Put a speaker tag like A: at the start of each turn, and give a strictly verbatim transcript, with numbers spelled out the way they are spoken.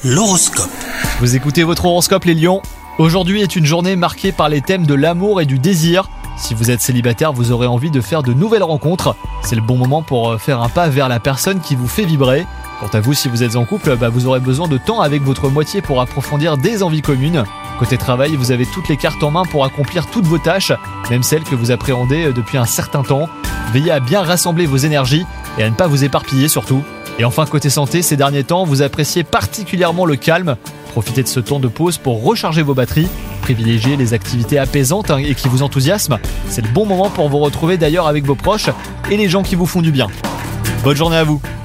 A: L'horoscope.
B: Vous écoutez votre horoscope les lions. Aujourd'hui est une journée marquée par les thèmes de l'amour et du désir. Si vous êtes célibataire, vous aurez envie de faire de nouvelles rencontres. C'est le bon moment pour faire un pas vers la personne qui vous fait vibrer. Quant à vous, si vous êtes en couple, bah vous aurez besoin de temps avec votre moitié pour approfondir des envies communes. Côté travail, vous avez toutes les cartes en main pour accomplir toutes vos tâches, même celles que vous appréhendez depuis un certain temps. Veillez à bien rassembler vos énergies et à ne pas vous éparpiller surtout. Et enfin, côté santé, ces derniers temps, vous appréciez particulièrement le calme. Profitez de ce temps de pause pour recharger vos batteries. Privilégiez les activités apaisantes et qui vous enthousiasment. C'est le bon moment pour vous retrouver d'ailleurs avec vos proches et les gens qui vous font du bien. Bonne journée à vous!